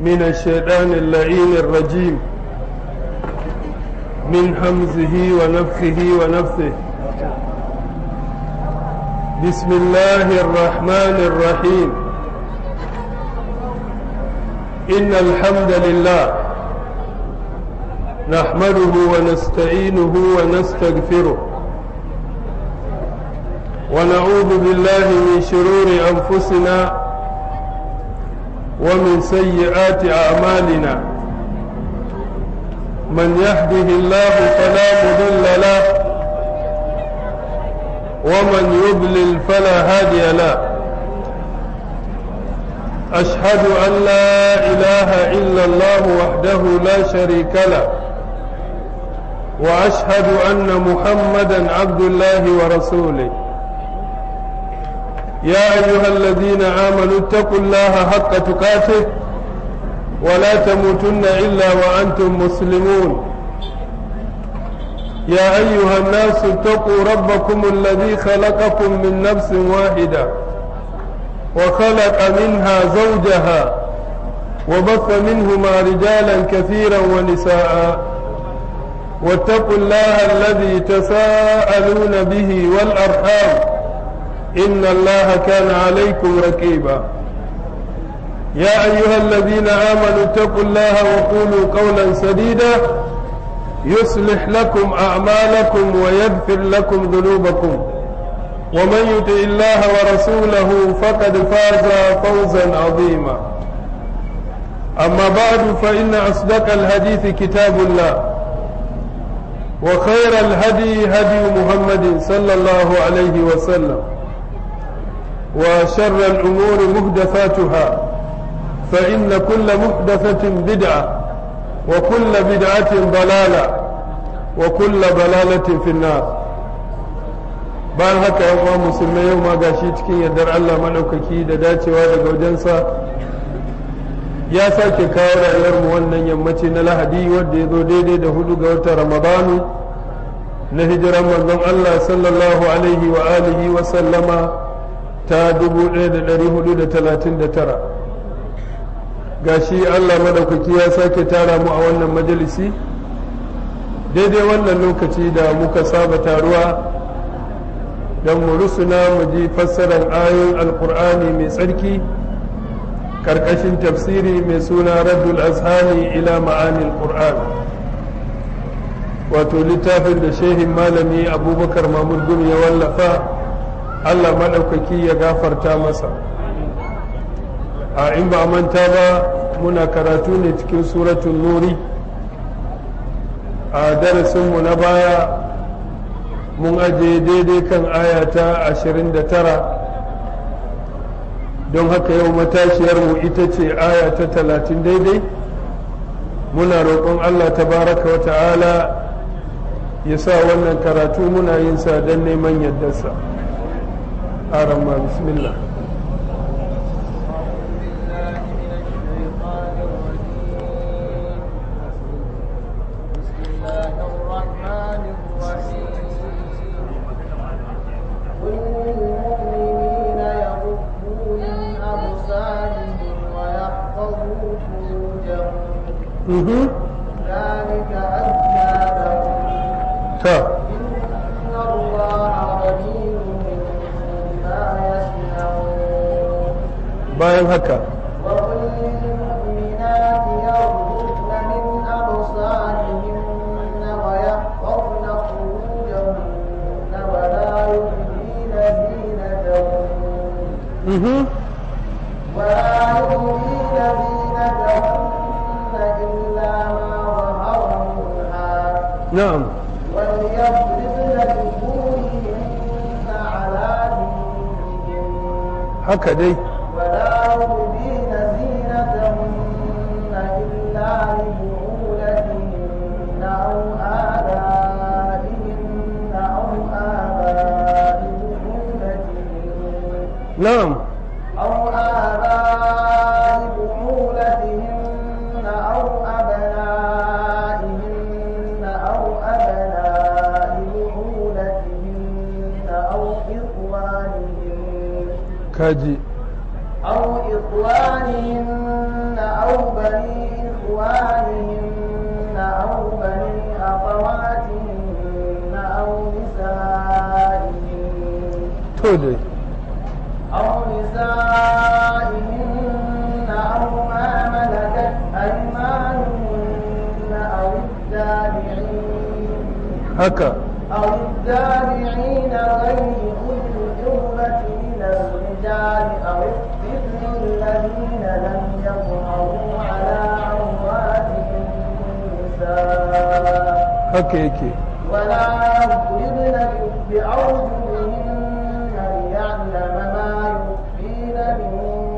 من الشيطان اللعين الرجيم من همزه ونفخه ونفثه. بسم الله الرحمن الرحيم. إن الحمد لله نحمده ونستعينه ونستغفره ونعوذ بالله من شرور أنفسنا ومن سيئات أعمالنا. من يهده الله فلا مضل له ومن يضلل فلا هادي له. أشهد أن لا إله إلا الله وحده لا شريك له وأشهد أن محمدا عبد الله ورسوله. يا أيها الذين آمنوا اتقوا الله حق تقاته ولا تموتن إلا وأنتم مسلمون. يا أيها الناس اتقوا ربكم الذي خلقكم من نفس واحدة وخلق منها زوجها وبث منهما رجالا كثيرا ونساء واتقوا الله الذي تساءلون به والأرحام إن الله كان عليكم رقيبا. يا أيها الذين آمنوا اتقوا الله وقولوا قولا سديدا يصلح لكم أعمالكم ويغفر لكم ذنوبكم ومن يطع الله ورسوله فقد فاز فوزا عظيما. أما بعد فإن أصدق الحديث كتاب الله وخير الهدي هدي محمد صلى الله عليه وسلم وشر الأمور محدثاتها فإن كل محدثة بدعة وكل بدعة ضلالة وكل ضلالة في النار. bayan haka yan uwa musulmai, yau ma gashi cikin yardar Allah madaukaki da dacewa daga wajensa ya sake kawo rayuwar mu wannan yammaci na Lahadi wanda ya zo daidai da 4 ga watan Ramadanu na hijiran manzon Allah sallallahu alaihi wa alihi wa sallama ta 1439. gashi Allah madaukaki ya sake tara mu a wannan majalisi daidai wannan lokaci da muka saba taruwa don mu rusuna mu ji fassarar ayoyin alkur'ani mai tsarki karkashin tafsiri mai suna raddul azhani ila ma'anil qur'an, wato littafin da shehin malami abubakar mahmud gumi ya wallafa. Allah maɗaukaki ya gafarta masa. a in ba manta ba muna karatu ne cikin suratun nuri. a darasinmu na baya mun aje daidai kan aya ta 29, don haka yau matashiyarmu ita ce aya ta 30 daidai. muna roƙon Allah tabaraka wa ta'ala ya sa wannan karatu muna yin sa don neman yardarsa. aramma bismillah. ذلك أدنى لهم إن الله خبير بما يصنعون. bayan haka وقل للمؤمنات يغضضن من أبصارهن ويحفظن فروجهن ولا يبدين زينتهن إلا ما ظهر منها. نعم. وليضربن بخمرهن على جيوبهن. هكذا. ولا يبدين زينتهن إلا لبعولتهن أو آبائهن أو آباء بعولتهن. نعم. أو آباء بعولتهن أو أبنائهن أو أبناء بعولتهن أو إخوانهن كاجي أو إخوانهن أو بني إخوانهن أو بني أخواتهن أو نسائهن أو ما ملكت أيمانهن أو التابعين غير أولي الإربة من الرجال أو الطفل الذين لم يظهروا على عورات النساء ولا يضربن بأرجلهن ليعلم ما يخفين من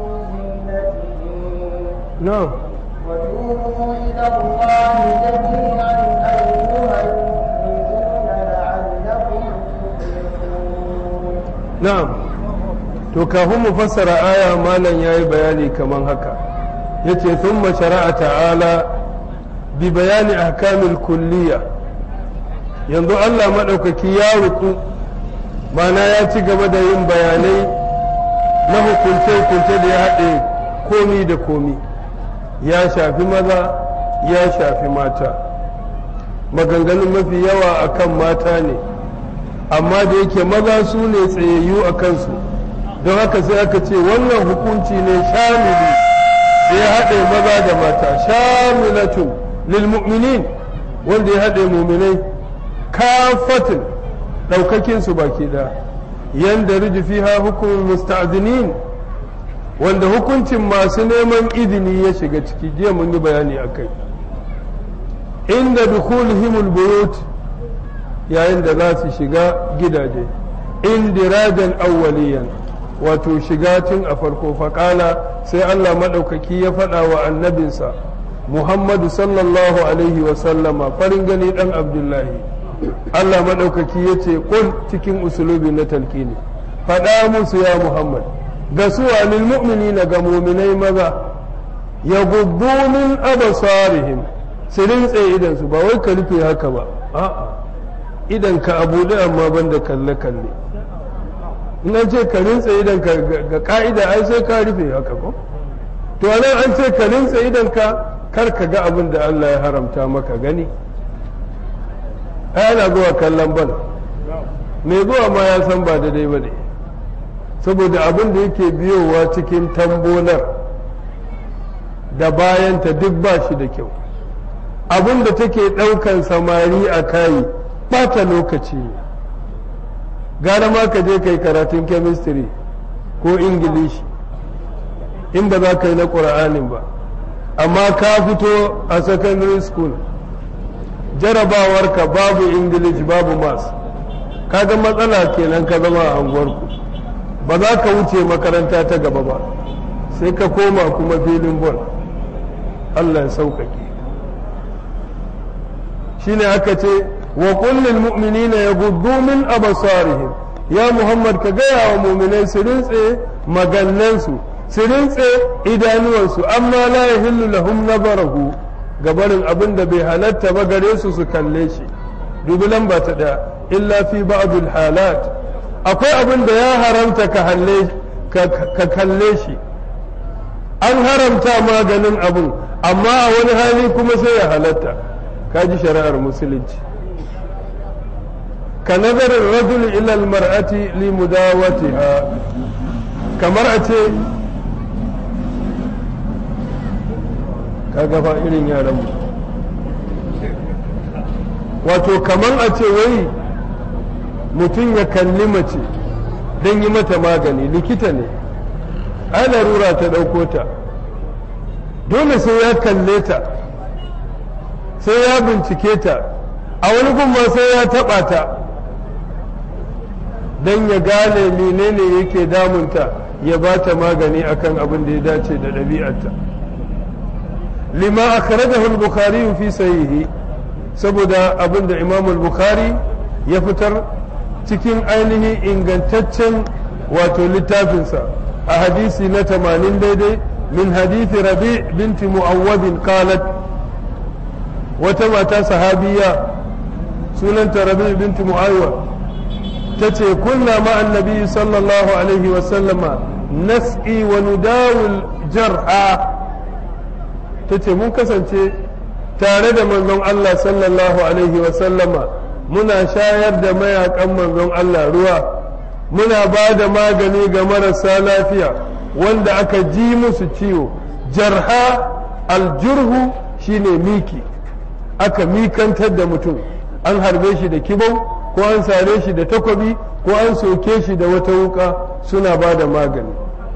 زينتهن وتوبوا إلى الله جميعا أيها المؤمنون لعلكم تفلحون. نعم. to kafin mu fassara aya malam yayi bayani kaman haka yace thumma shara'a ta'ala bi bayani ahkamil kulliyya. Yanzu Allah madaukaki ya ruku mana ya ci gaba da yin bayanai na hukunce-hukunce da ya haɗe komi da komi, ya shafi maza ya shafi mata. Maganganun mafi yawa akan mata ne, amma da yake maza su ne tsayayyu a kansu, don haka sai aka ce wannan hukunci ne shamili da ya haɗe maza da mata, shamilatun lil mu'minin, wanda ya haɗe muminai kafatin ɗaukakinsu baki da yanda rujufi ha hukumin musta'zinin, wanda hukuncin masu neman izini ya shiga ciki. Jiya mun yi bayani a kai inda dukhulihimul buyut, yayin da za su shiga gidaje, indirajan awwaliyan, wato shiga tun a farko. faƙala sai Allah maɗaukaki ya faɗa wa annabinsa Muhammadu sallallahu alaihi wa sallama, farin gani ɗan Abdullahi, Allah maɗaukaki ya ce ƙul cikin usulubi na talkini, faɗa musu ya Muhammad ga su lil mu'minina ga muminai maza, ya gubbu min abasarihim, su rintse idansu, ba wai ka rufe haka ba, a'a idan ka abu da amma banda kalle-kalle. in an ce ka rintse idan ka ga ka'ida ai sai ka rufe haka ko, to nan an ce ka rintse idan ka kar ka ga abin da Allah ya haramta maka gani. ai ana zuwa kallon bal, mai zuwa ma ya san ba daidai ba ne, saboda abin da yake biyowa cikin tambolar da bayanta duk ba shi da kyau. abin da take ɗaukan samari a kayi ɓata lokaci ne. gara ma ka je ka yi karatun chemistry ko ingilishi in ba za ka yi na ƙura'anin ba, amma ka fito a secondary school jarabawarka babu english babu maths, kaga matsala kenan ka zama a anguwarku, ba za ka wuce makaranta ta gaba ba, sai ka koma kuma filin ball. Allah ya sauƙaƙe. shine aka ce wa kullil mu'minina yaghuddu min absarihim, ya Muhammad ka gaya wa mu'minai su rintse magannansu, su rintse idanuwansu, amma la yahillu lahum nazarahu, gabarin abin da bai halatta ba gare su su kalle shi. dubi lamba ta ɗaya, illa fi ba'dul halat, akwai abin da ya haramta ka kalle shi, an haramta maganin abin, amma a wani hali kuma sai ya halatta. kaji shari'ar musulunci. ka nazarin rajul ila almar'ati li mudawatiha, kamar a ce kaga fa irin yaran mu, wato kamar a ce wai mutum ya kalli mace don yi mata magani, likita ne ai larura ta ɗauko ta, dole sai ya kalle ta, sai ya bincike ta, a wani gumma sai ya taɓa ta don ya gane menene yake damunta, ya ba ta magani akan abin da ya dace da ɗabi'arta. lima akhrajahu al-bukhari fi sahihi, saboda abin da imam al-bukhari ya fitar cikin ainihin ingantaccen wato littafinsa a hadisi na 80 daidai, min hadithi rabi binti mu'awwadin qalat, wata mata sahabiya sunanta rabi binti mu'awwad tace kunna ma annabi sallallahu alaihi wa sallama nasqi wa nudawil jarha tace mun kasance tare da manzon Allah sallallahu alaihi wa sallama muna shayar da mayakan manzon Allah ruwa muna ba da magani ga marasa lafiya wanda aka ji musu ciwo jarha aljurhu shine miki aka mikantar da mutum an harbe shi da kibau ko an sare shi da takobi ko an soke shi da wata wuka suna ba da magani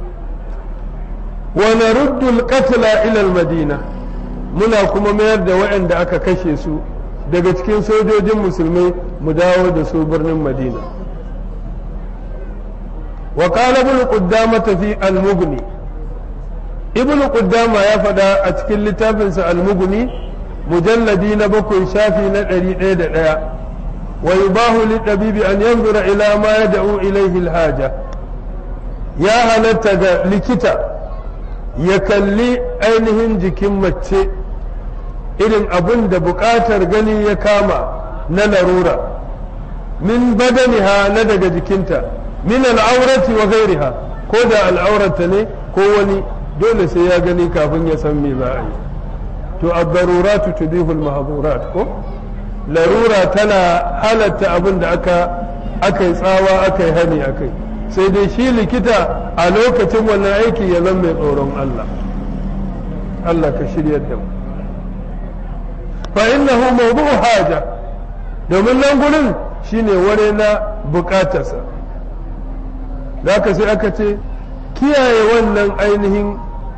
wa naruddu alqatla ila almadina muna kuma mayar da waɗanda aka kashe su daga cikin sojojin musulmai mu dawo da su birnin madina wa qala ibn qudamah fi al-mughni ibn qudamah ya faɗa a cikin littafinsa al-mughni mujalladi na 7 shafi na 101 wa yubahu litabibi an yanzura ila ma yad'u ilayhi al-haja ya halatta ga likita ya kalli ainihin jikin mace irin abin da buƙatar gani ya kama na larura min badaniha na daga jikinta min al'aurati wa gairiha ko da al'aurata ne ko wani dole sai ya gani kafin ya san me za a yi to ad-daruratu tubihu al-mahdhurat ko larura tana halatta abin da aka yi tsawa aka yi hani akai sai dai shi likita a lokacin wannan aiki ya zama mai tsoron Allah Allah ka shiryar da mu fa innahu mawdu'u haja domin nan gurin shine ware na bukatarsa zaka sai aka ce kiyaye wannan ainihin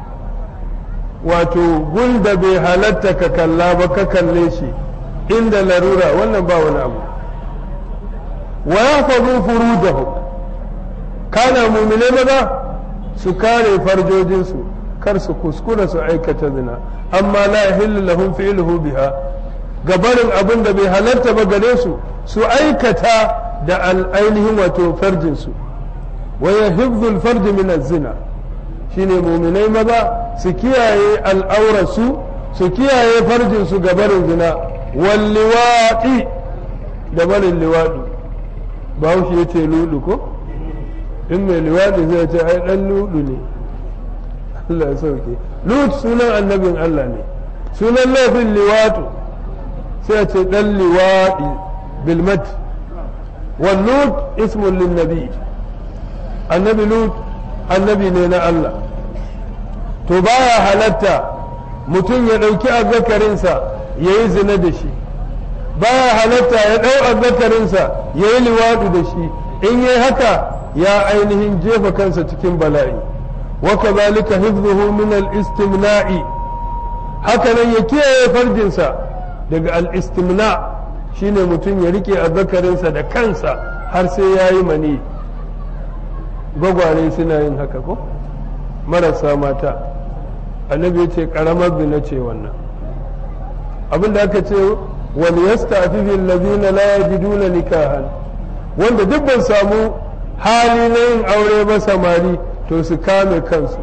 wato gunda bai halatta ka kalla ba ka kalle shi inda larura wannan ba wani abu wa yahfazu furujahu kana mu'mine maza su kare farjojinsu kar su kuskura su aikata zina amma la yahillu lahum fi'luhu biha gabarin abin da bai halarta ba gare su su aikata da ainihin wato farjin su wa yahfzu al-farj min az-zina shine mu'minai maza su kiyaye al'aurarsu su kiyaye farjin su gabarin zina wal liwaqi da barin liwadi bahaushe yace ludu ko in mai liwadi zai ce ai dan ludu ne Allah ya sauke lut sunan annabin Allah ne sunan laifin liwatu sai a ce dan liwadi bilmat wal lut ismun lin nabi annabi lut annabi ne na Allah to baya halatta mutum ya dauki azzakarinsa yayi zina da shi baya halatta ya dau azzakarinsa yayi liwadu da shi in yayi haka ya ainihin jefa kansa cikin bala'i وكذلك حفظه من الاستمناء هكذا يكيه فرجنسا daga al-istimna shine mutum ya rike azzakarinsa da kansa har sai yayi mani gwagware suna yin haka ko marasa mata annabi ya ce karamar zina ce wannan abinda aka ce wal yastafifi alladhina la yajiduna nikahan wanda duk ban samu hali na yin aure ba samari to su kame kansu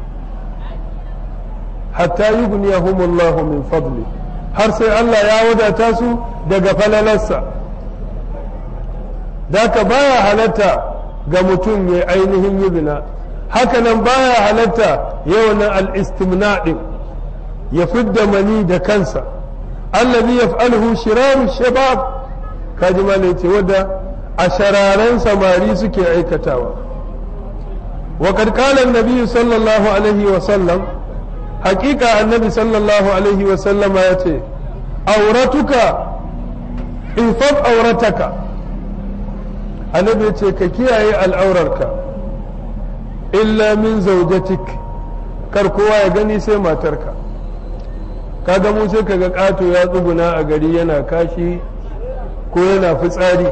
hatta yughniyahumullahu min fadli har sai Allah ya wadata su daga falalarsa daka baya halatta ga mutum ya ainihin yi zina haka nan baya halatta yawan al-istimna din ya fidda mani da kansa allazi yaf'aluhu shiraru shabab kaji malai ce wadda a shararan samari suke aikatawa وقد قال النبي صلى الله عليه وسلم حقيقة النبي صلى الله عليه وسلم يأتي أورتك انفض أورتك النبي يأتي ككياي الأوررك إلا من زوجتك كركوا يغني سيما ترك kaga mu sai kaga kato ya tsuguna a gari yana kashi ko yana fitsari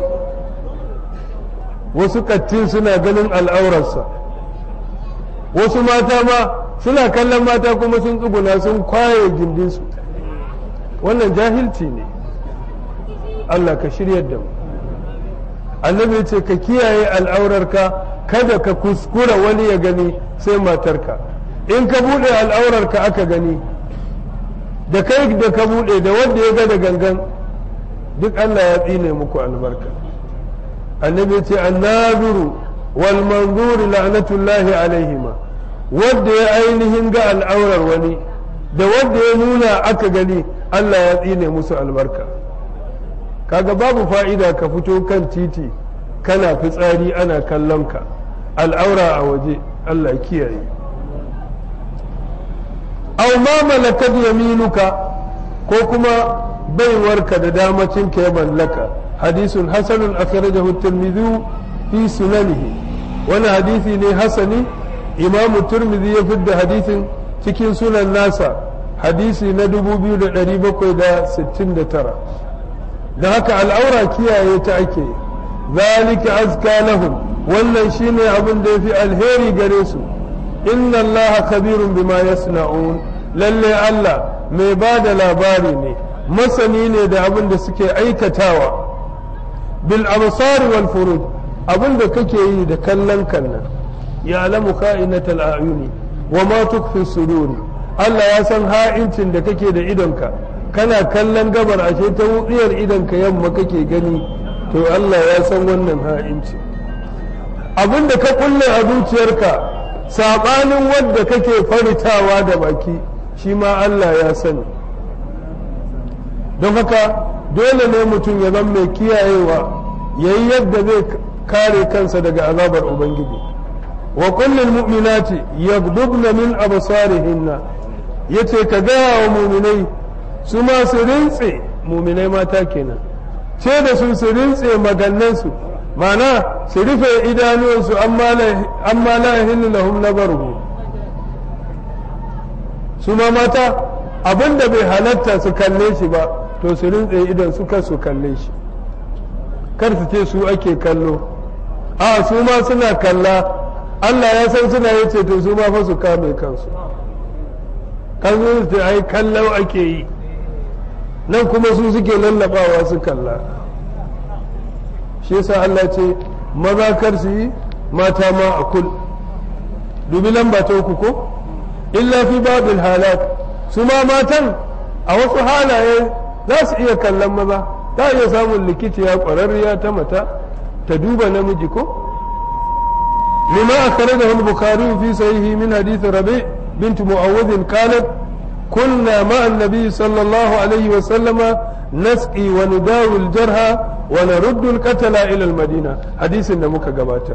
wasu kattin suna ganin al'aurarsa wasu mata ma suna kallon mata kuma sun tsuguna sun kwaye gindinsu wannan jahilci ne Allah ka shiryar da mu annabi ya ce ka kiyaye al'aurarka kada ka kuskura wani ya gani sai matarka in ka bude al'aurarka aka gani da kai da ka bude da wanda ya ga da gangan duk Allah ya tsine muku albarka annabi ya ce annabiru wal manzuri la'natullahi alaihima, wanda ya ainihin ga al'aurar wani da wanda ya nuna aka gani Allah ya tsine musu albarka. kaga babu fa'ida ka fito kan titi kana fitsari ana kallon ka al'aura a waje, Allah kiyaye. aw ma malakat yaminuka, ko kuma baiwarka da damacinka ya mallaka. hadisun hasanun akhrajahu at-tirmidhi fi sunanihi, wani hadisi ne hasani, imamu turmidi ya fidda hadisin cikin sunan nasa, hadisi na 2769. da haka al'aura kiyaye ta ake, zalika azka lahum, wannan shine abin da yafi alheri gare su. inna allaha khabirun bima yasna'un, lalle Allah mai ba da labari ne, masani ne da abin da suke aikatawa. bil absar wal furuj, abin da kake yi da kallon kannan, ya alamu kha'inatal a'yuni wa ma tukfi suduri, Allah ya san ha'incin da kake da idonka, kana kallon gabar ashe ta wutsiyar idonka yamma kake gani, to Allah ya san wannan ha'inci. abin da ka kulle a zuciyarka sabanin wanda kake faritawa da baki, shi ma Allah ya sani. don haka dole ne mutum ya zama mai kiyayewa, yayi yadda zai kare kansa daga azabar ubangiji. wa kullul mu'minati yaghdubna min absarihinna, yace ka gaya wa mu'minai su ma su rintse, mu'minai mata kenan, ce da su rintse magannansu, mana su rufe idanuwansu, amma la yahillu lahum nazaruhu. su ma mata abinda bai halatta su kalle shi ba, to su rintse idan su kar su kalle shi, kar su ce su ake kallo, a su ma suna kalla, Allah ya san suna yace to su ma fa su kame kansu. kan su ce ai kallo ake yi, nan kuma su suke lallabawa su kalla. shi yasa Allah ce maza kar su yi, mata ma a kul. dubi lamba ta uku ko, illa fi babil halak, su ma matan a wasu halaye za su iya kallon maza, ta iya samun likitiya ƙwararriya ta mata ta duba namiji ko. lima akhrajahu al-bukhari fi sahihi min hadith rabi' bint mu'awwidh qalat kunna ma'a an-nabi sallallahu alayhi wa sallama nasqi wa nudawi al-jarha wa naruddu al-qatala ila al-madina, hadisin da muka gabatar.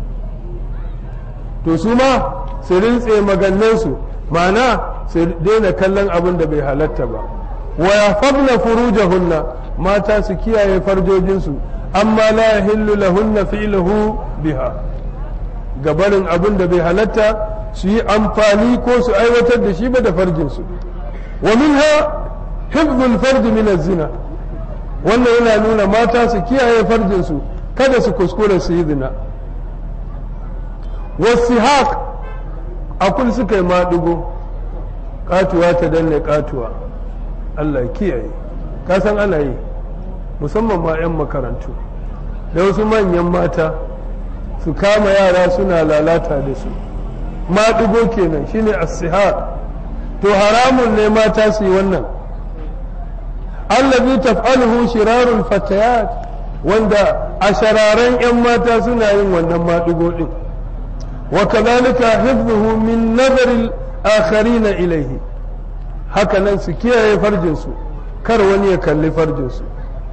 to su ma su rintse magannansu, ma'ana su daina kallon abin da bai halatta ba. wa yafadna furujahunna, mata su kiyaye farjojinsu, amma la yahillu lahunna fi'luhu biha, gabarin abin da bai halatta su yi amfani ko su aiwatar da shi ba da farjinsu. wa minha hifdhul farj min az-zina, wannan yana nuna mata su kiyaye farjinsu, kada su kuskure su yi zina. wasihaq, akul suka yi maɗigo, katuwa ta danne katuwa, Allah kiyaye, ka san ana yi, musamman ma 'yan makarantu da wasu manyan mata su kama yara suna lalata da su, maɗigo kenan shine as-sihaq. to haramun ne mata su yi wannan. allazi taf'aluhu shirarul fatayat, wanda a shararen 'yan mata suna yin wannan maɗigo din. wa kadhalika hifdhuhu min nazaril akharina ilayhi, haka nan su kiyaye farjinsu, kar wani ya kalli farjinsu.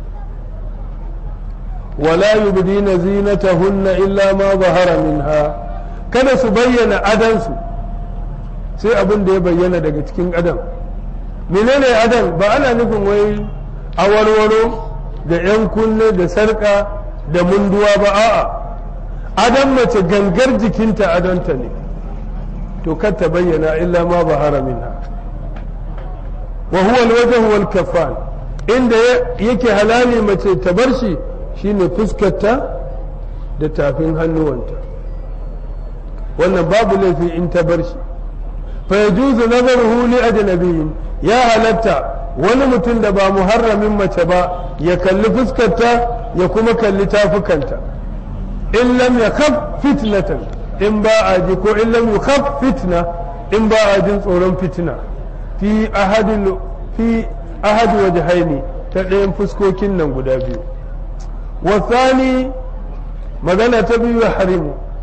wala yubdina zinatahunna illa ma zahara minha, kada su bayyana adansu sai abin da ya bayyana daga cikin adam. menene adan? ba ana nufin wai awarwaro da 'yan kunne da sarka da munduwa ba, a'a, adan mace gangar jikinta adonta ne, to kar ta bayyana illa ma zahara minha. wa huwa alwajhu wal kaffan, inda yake halali mace ta bar shi shine fuskarta da tafin hannuwanta, wannan babu laifi in ta bar shi. fa yajuzu nazaruhu li ajnabiyyin, ya halatta wani mutum da ba muharramin mace ba ya kalli fuskarta ya kuma kalli tafukanta, in lam yakhaf fitnatan, in ba a ji, ko in lam yakhaf fitna, in ba a jin tsoron fitina, fi ahadi wajhaini, ta ɗayan fuskokin nan guda biyu. wasani, magana ta biyu, harimu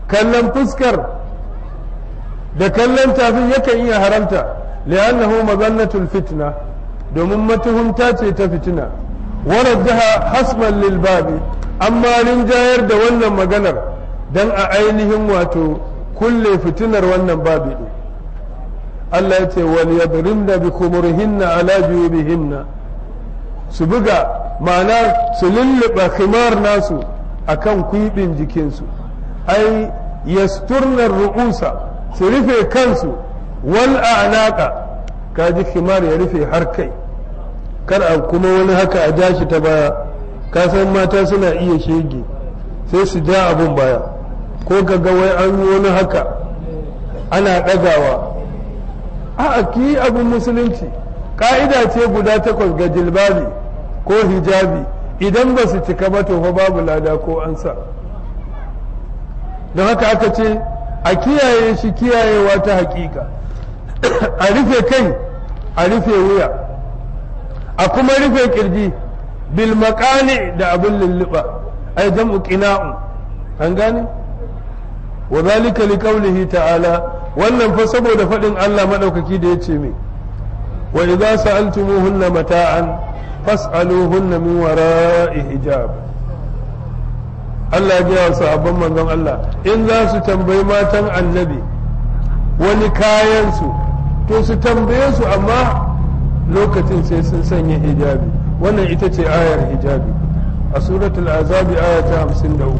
kallon fuskar da kallon tafin yakan iya haramta li'annahu mazannatul fitna domin matuhunta ce ta fitina warajjaha hasban lil babi amma rinjayar da wannan maganar dan a ainihin wato kulle fitinar wannan babi din Allah ya ce wal yadrimna bi khumurihinna ala juyubihinna su buga ma'ana su lulluɓa khimar nasu akan kwiɓin jikinsu ai yasturnar ru'usa su rufe kansu wal a'naqa kaji khimar ya rufe har kai kar a kuma wani haka a jashi ta baya ka san mata suna iya shege sai su ja abun baya ko kaga wai an yi wani haka ana ɗagawa a ki abin musulunci ka'ida ce guda 8 ga jilbabi ko hijabi idan ba su cika ba to fa babu lada ko an sa don haka aka ce a kiyaye shi kiyayewa ta hakika a rufe kai a rufe wuya a kuma rufe kirji bil maqani da abin lulluɓa ai jam'u qina'un an gane wa zalika liqaulihi ta'ala wannan fa saboda faɗin Allah madaukaki da yace me wa idza sa'altumuhunna mata'an fas'aluhunna min wara'i hijab Allah ya gaya wa sahabban manzon Allah in za su tambayi matan annabi wani kayan su to su tambaye su amma lokacin sai sun sanya hijabi wannan ita ce ayar hijabi a suratul azabi aya ta 53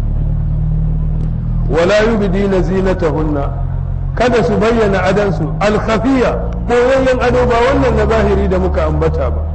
wala yubdina zinatahunna kada su bayyana adansu alkhafiya ko wayan ado ba wannan na zahiri da muka ambata ba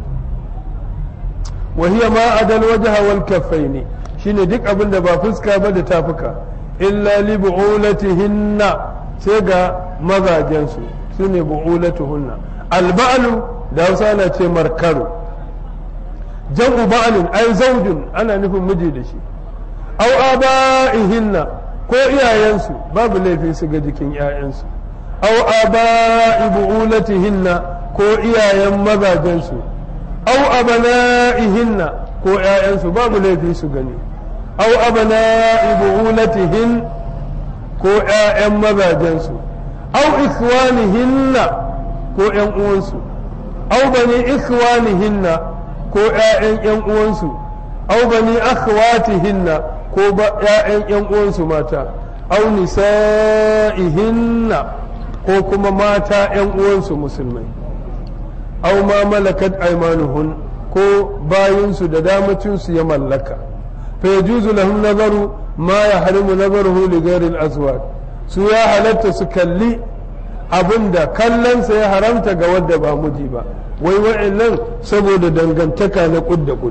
wa hiya ma adal wajha wal kaffaini shine duk abin da ba fuska ba da tafuka illa li bu'ulatihinna sai ga mazajensu sune bu'ulatuhunna alba'lu da Hausa na ce markaro jam'u ba'lin ai zaujun ana nufin miji da shi aw aba'ihinna ko iyayensu babu laifi su ga jikin iyayensu aw aba'i bu'ulatihinna ko iyayen mazajensu aw abana'ihinna ko iyayensu babu laifi su gani aw abana'i bu'ulatihin ko iyayen mazajensu aw ikhwanihinna ko ƴan uwansu aw bani ikhwanihinna ko ƴaƴan ƴan uwansu aw bani akhwatihinna ko ƴaƴan ƴan uwansu mata aw nisa'ihinna ko kuma mata ƴan uwansu musulmai aw ma malakat aymanuhun ko bayinsu da damacinsu ya mallaka fa yajuzu lahum nazaru ma yahrimu nazaruhu li ghairi al-azwaj su ya halatta su kalli abinda kallonsa ya haramta ga wadda ba miji ba wai wa'annan saboda dangantaka na kud da kud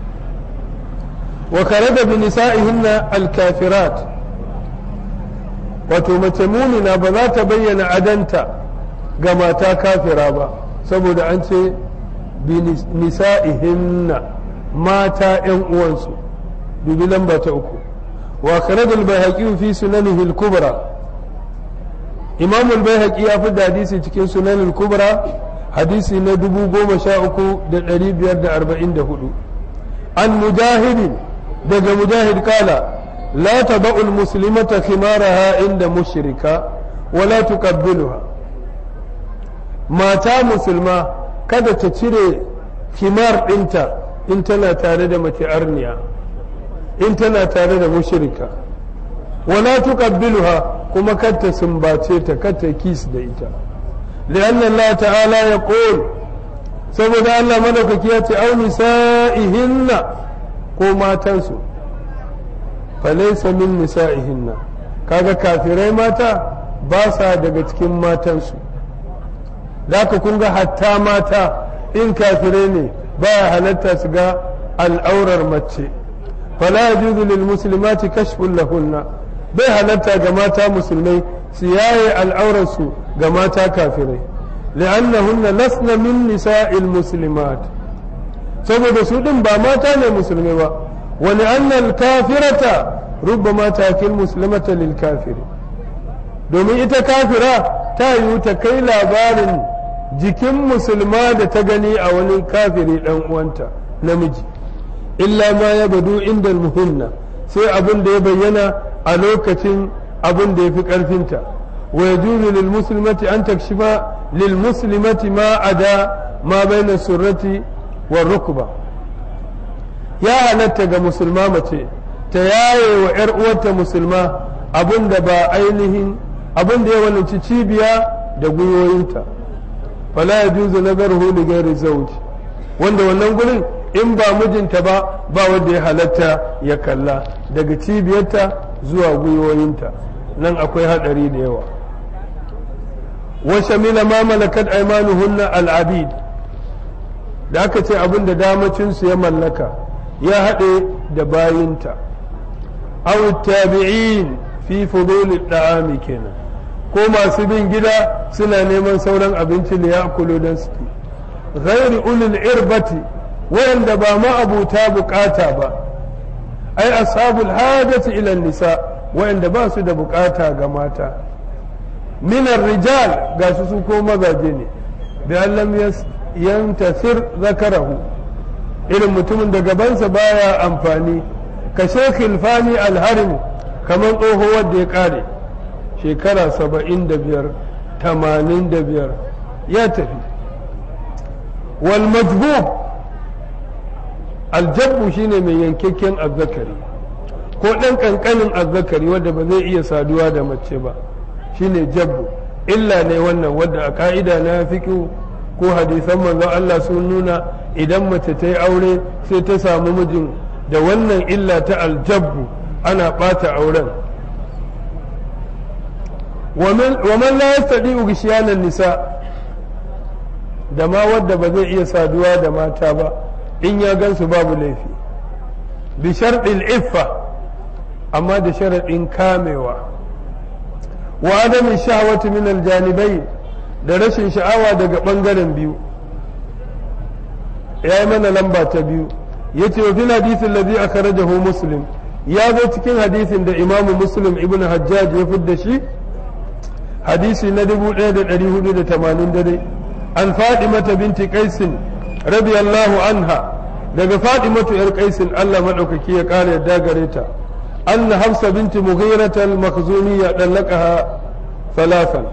wa karada bi nisa'ihinna al-kafirat wato mace mumina ba za ta bayyana adanta ga mata kafira ba saboda an ce bi nisa'ihinna mata ƴan uwansu dubi lamba ta 3 wa karada al-bayhaqi fi sunanihi al-kubra imam al-bayhaqi ya fi hadisi cikin sunan al-kubra hadisi na 13544 an mujahid daga mujahid kala la tada'u al-muslimata khimaraha inda mushrika wa la tuqabbiluha mata musulma kada ta cire khimar dinta in tana tare da mace arniya in tana tare da mushrika wa la tuqabbiluha kuma kar sumbace ta kar ta kis da ita lian Allah ta'ala ya qul saboda Allah madaukaki ya ce au nisa'ihinna ko matansu falaysa min nisa'ihinna kaga kafirai mata ba sa daga cikin matansu zaka kun ga hatta mata in kafirai ne baya halatta su ga al'aurar mace fala yajuzu lil muslimati kashfun lahunna bai halatta ga mata musulmai su yaye al'aurarsu ga mata kafirai li'annahunna lasna min nisa'il muslimat saboda su din ba mata ne musulmai ba wa li'anna al-kafirata rubbama takil muslimata lil kafiri domin ita kafira ta yi ta kai labarin jikin musulma da ta gani a wani kafiri dan uwanta namiji illa ma ya badu inda muhunna sai abin da ya bayyana a lokacin abin da ya fi ƙarfinta wa yajuzu lil muslimati an takshifa lil muslimati ma ada ma baina surrati war rukba ya halatta ga musulma mace ta yaye wa ‘yar uwarta musulma abin da ba ainihin abin da ya walanci cibiya da gwiwoyinta fala ya juzu nazaruhu li ghairi zawj wanda wannan gurin in ba mijinta ba wanda ya halatta ya kalla daga cibiyarta zuwa gwiwoyinta nan akwai hadari da yawa wa shamila ma malakat aymanuhunna al-abid da aka ce abin da damacinsu ya mallaka ya haɗe da bayinta aw tabi'in fi fudul da'ami kenan ko masu bin gida suna neman sauran abinci da ya kulo don su ghairi ulul irbati wanda ba ma abuta bukata ba ai ashabul hajati ila nisa wanda ba su da bukata ga mata minar rijal ga su ko mazaje ne bi allam yantasir zakarahu irin mutumin da gabansa baya amfani ka shekhil fani alharim kamar tsoho wanda ya kare shekara 75 85 ya tafi wal majbub aljabbu shine mai yankakken azzakari ko ɗan ƙanƙanin azzakari wanda ba zai iya saduwa da mace ba shine jabbu illa ne wannan wadda a ka'ida na fiqh ko hadisan manzon Allah sun nuna idan mace ta yi aure sai ta samu mijin da wannan illa ta aljabbu ana ɓata auren wa man la yastadi'u gishiyanan nisa da ma wadda ba zai iya saduwa da mata ba in ya gansu babu laifi bi sharɗin iffa amma da sharaɗin kamewa wa adamin shahawati min aljanibai da rashin sha'awa daga ɓangaren biyu ya yi mana lamba ta biyu ya ce wa fil hadisin lazi akhrajahu muslim ya zo cikin hadisin da imamu muslim ibn hajjaj ya fidda shi hadisi na 1480 an fadimata binti qaisin radiyallahu anha daga fadimatu yar qaisin Allah madaukaki ya kare yadda gare ta anna hafsa binti mughirah al-makhzumiyya dallaqaha thalathan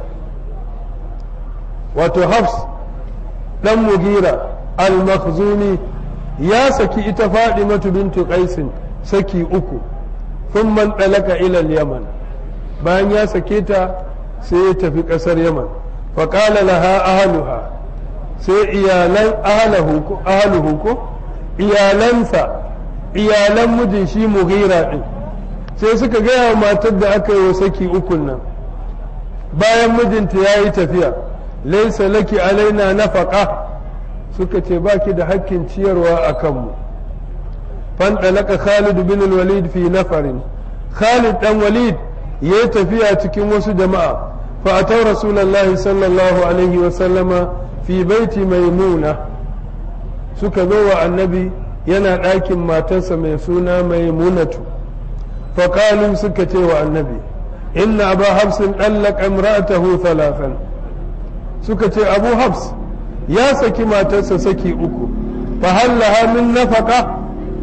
wato hafs dan mughira al-makhzumi ya saki ita fadimatu binti qaisin saki uku thumma dalaka ila al-yaman bayan ya sake ta sai ya tafi kasar yaman faqala laha ahluha sai iyalan ahluhu ko iyalansa iyalan mijin shi mughira din sai suka gaya wa matar da aka yi wa saki ukun nan bayan mijinta ya yi tafiya laisa laki alaina nafaqa suka ce baki da hakkin ciyarwa a kanmu fandalaka Khalid bin Walid fi nafarin Khalid dan Walid ya yi tafiya cikin wasu jama'a fa atau rasulullahi sallallahu alaihi wa sallama fi baiti maimuna suka zo wa annabi yana ɗakin matarsa mai suna maimunatu fa qalu suka ce wa annabi inna aba hafsin ɗallaka imra'atahu thalathan suka ce abu hafs ya saki matarsa saki uku fa hal laha min nafaqa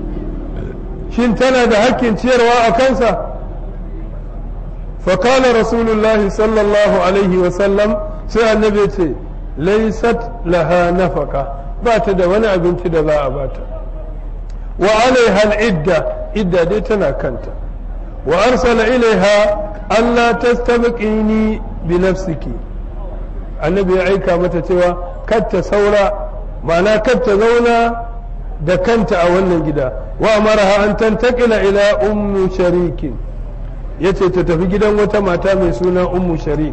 shin tana da hakkin ciyarwa a kansa fa qala rasulullahi sallallahu alaihi wa sallam sai annabi ce laysat laha nafaqa ba ta da wani abinci da za a bata wa alaiha al-idda dai tana kanta wa arsala ilaiha alla tastabqini bi nafsiki annabi ya aika mata cewa kar ta saura ma'ana kar ta zauna da kanta a wannan gida wa amaraha an tantakila ila ummu sharikin yace ta tafi gidan wata mata mai suna ummu sharik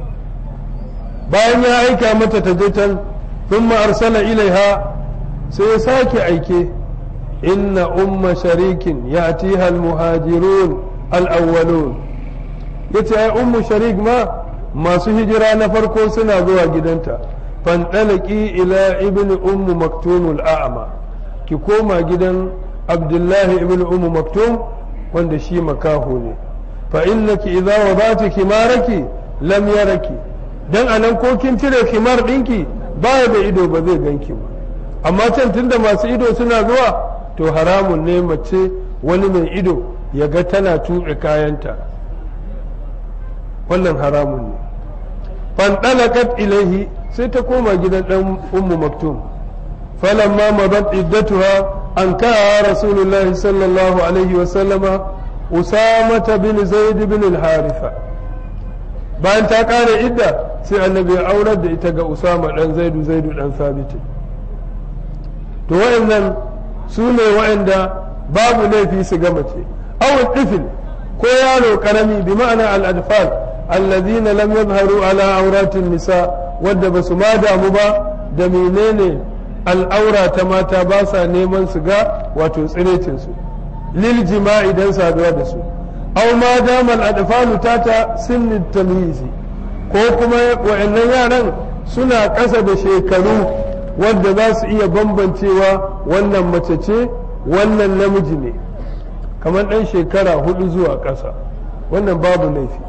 bayan ya aika mata ta je can thumma arsala ilaiha sai ya sake aike inna umma sharikin ya'tiha al-muhajirun al-awwalun yace ai ummu sharik ma masu hijira na farko suna zuwa gidanta fandalaki ila ibn ummu maktum al-a'ma ki koma gidan abdullahi ibn ummu maktum wanda shi makaho ne fa innaki idza wadati kimaraki lam yaraki dan anan ko kin cire kimar dinki baya da ido ba zai ganki ba amma can tunda masu ido suna zuwa to haramun ne mace wani mai ido ya ga tana tuɓe kayanta, wannan haramun ne. fanɗalakat ilaihi sai ta koma gidan ɗan ummu maktum falamma madat iddatuha an ka'a rasulullahi sallallahu alaihi wasallama usamata bin zaid bin al-haritha. bayan ta ƙara idda sai annabi ya aurar da ita ga usama ɗan zaidu ɗan sabit. to wa'annan su ne wa'anda babu laifi su ga mace awul tifil ko yaro karami bi ma'ana al-adfal allazina lam yadhharu ala auratin nisa wadda basu ma damu ba da menene al'aura ta mata ba sa neman su ga wato tsirecin su lil jima'i dan saduwa da su aw ma dama al-adfalu tata sinni tamyizi ko kuma wa'annan yaran suna ƙasa da shekaru wadda za su iya bambancewa wannan mace ce wannan namiji ne, kamar ɗan shekara 4 zuwa ƙasa, wannan babu laifi.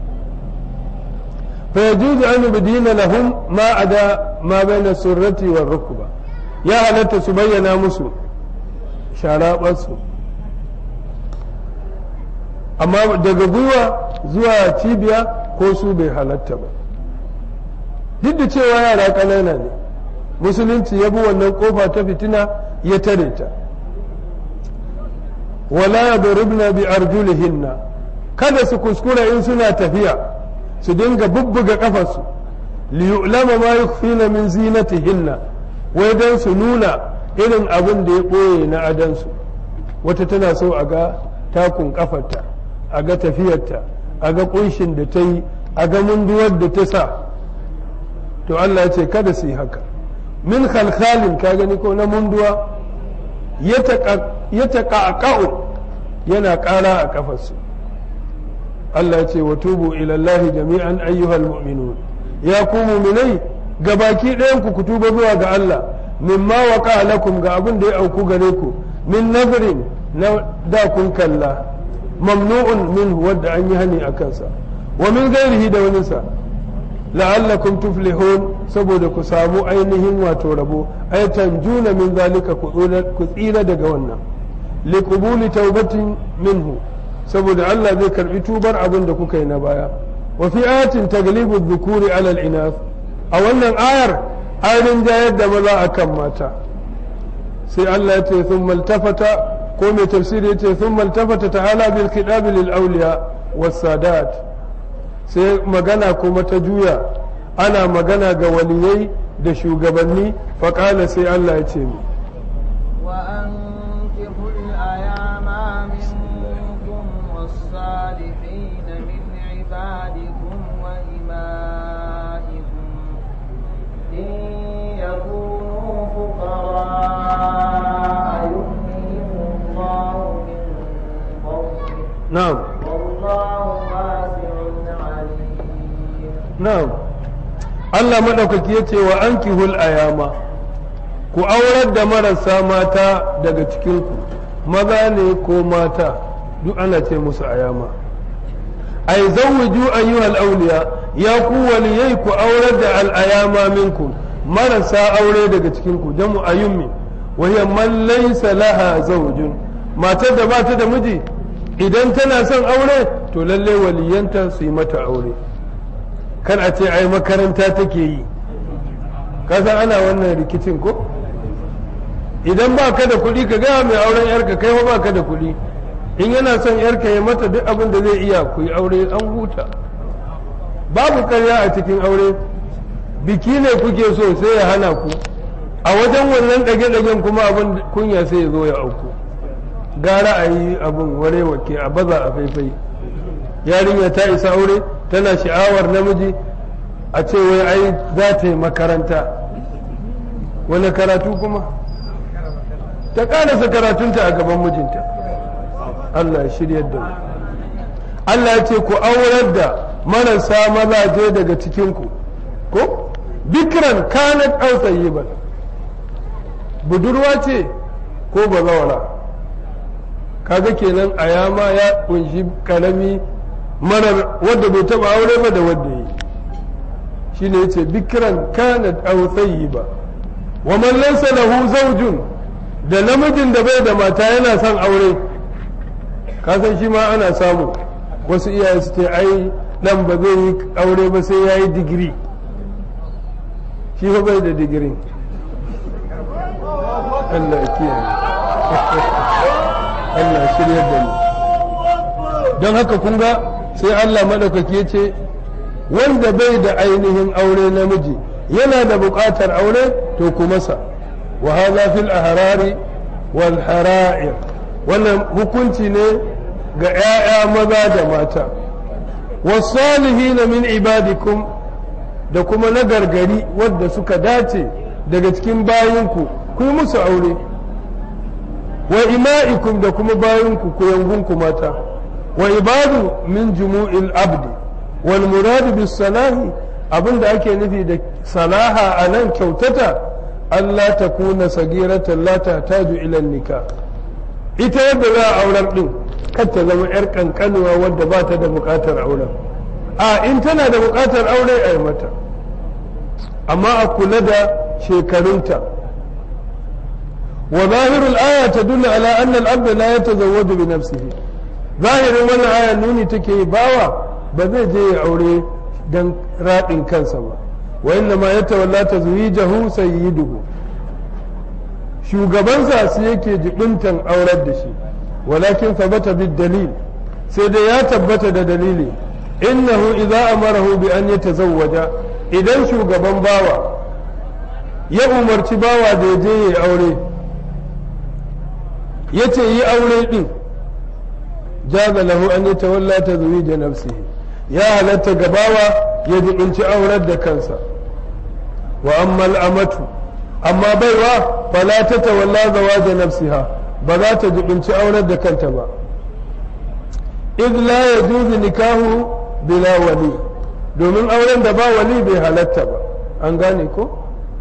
fa yajuzu an yubdina lahum ma ada ma baina surrati war rukba, ya halatta su bayyana musu sharaɓarsu, amma daga gwiwa zuwa cibiya ko su bai halatta ba, duk da cewa yara ƙanana ne. musulunci ya bi wannan kofa ta fitina ya tare ta. wala yadribna bi arjulihinna, kada su kuskura in suna tafiya su dinga bubbuga kafarsu li yu'lama ma yukhfina min zinatihinna, wai dan su nuna irin abin da ya boye na adansu. wata tana so a ga takun kafarta, a ga tafiyarta, a ga kunshin da ta yi, a ga munduwar da ta sa. to Allah ya ce kada su yi haka. min khalkhalin, ka gani ko na munduwa, ya taƙaƙa'u yana ƙara a ƙafarsu. Allah ce wa tubu ilallahi jami'an ayyuhal mu'minun, ya ku mu'minai gabaki ɗayan ku tuba zuwa ga Allah, mimma waqa lakum ga abin da ya auku gare ku, min nazarin na da kun kalla, mamnu'un minhu wadda an yi hani a kansa, wa min gairihi da waninsa, la'allakum tuflihun saboda ku samu ainihin wato rabo ay tanjuna min zalika ku tsira daga wannan liqubuli taubatin minhu saboda Allah zai karbi tubar abin da kuka yi na baya wa fi ayatin taglibu dhukuri ala al-inath a wannan ayar ayin jayar da maza akan mata sai Allah ya ce thumma altafata ko mai tafsiri ya ce thumma altafata ta'ala bil khidab lil awliya was sadat sai magana kuma ta juya ana magana ga waliyai da shugabanni faƙala sai Allah ya ce mi وأنكحوا الأيام منكم والصالحين من عبادكم وإمائكم إن يكونوا فقراء يغنيهم الله من فضله نعم والله واسع na'am Allah madaukaki yace wa ankihul ayama ku aurar da marasa mata daga cikin ku maza ne ko mata duk ana ce musu ayama ay zawwiju ayyuhal awliya ya ku waliyai ku aurar da al ayama minkum marasa aure daga cikin ku jamu ayyumi wa hiya man laysa laha zawjun matar da ba ta da miji idan tana son aure to lalle waliyanta su yi mata aure kan a ce ai makaranta take yi kasan ana wannan rikicin ko idan ba ka da kuɗi ka gaya mai auren yarka kai ba ka da kuɗi in yana son yarka ya mata duk abin da zai iya ku yi aure an huta babu karya a cikin aure biki ne kuke so sai ya hana ku a wajen wannan ɗage-ɗagen kuma abin kunya sai ya zo ya auku gara a yi abin warewa ke a baza a faifai yarinya ta isa aure tana sha'awar namiji a ce wai ai za ta yi makaranta wani karatu kuma ta karasa karatunta a gaban mijinta Allah ya shirya da mu Allah ya ce ku aurar da marasa mazaje daga cikinku ko bikran kanat aw tayyiban budurwa ce ko bazawara kaga kenan ayama ya kunshi karami marar wadda bai taba aure ba da wadda yi shine yace bikran kanat aw tayyiba wa man laysa lahu zawjun da namijin da bai da mata yana son aure kasan shi ma ana samu wasu iyaye su ce ai dan ba zai yi aure ba sai ya yi digiri, shi ba bai da digirin. Allah kiyaye Allah shirya da mu. Don haka kun ga sai Allah madaukaki ya ce wanda bai da ainihin aure namiji yana da buƙatar aure to ku masa. wa hadha fil ahrari wal hara'ir, wannan hukunci ne ga 'ya'ya maza da mata. wasalihina min ibadikum, da kuma na gargari wadda suka dace daga cikin bayinku ku yi musu aure. wa ima'ikum, da kuma bayinku ku yangunku mata. wa ibadu min jumu'il abdi wal muradu bis salahi, abinda ake nufi da salaha a nan kyautata, Allah ta kuna sagiratan la tahtaju ila nikah, ita yadda za a auren din kar ta zama yar kankanuwa wadda ba ta da bukatar auren. A in tana da bukatar aure a yi mata, amma a kula da shekarunta. wa zahirul aya tadullu ala anna al-abda la yatazawwaju bi nafsihi, zahirin wannan aya nuni take yi bawa ba zai je ya aure dan raɗin kansa ba. wa inna ma yatawalla tazwijahu sayyiduhu, shugabansa su yake jibintan aurar da shi. walakin thabata bid dalil, sai dai ya tabbata da dalili. innahu idza amarahu bi an yatazawwaja, idan shugaban bawa ya umarci bawa da ya je ya aure, yace yi aure din, jaza lahu an yatawalla tazwija nafsihi, ya halatta gabawa ya jibinci aurar da kansa. wa ammal amatu, amma baiwa fala ta tawalla zawaja nafsiha, ba za ta jibinci aurar da kanta ba. idh la yajuzu nikahu bila wali, domin auren da ba wali bai halatta ba. an gane ko?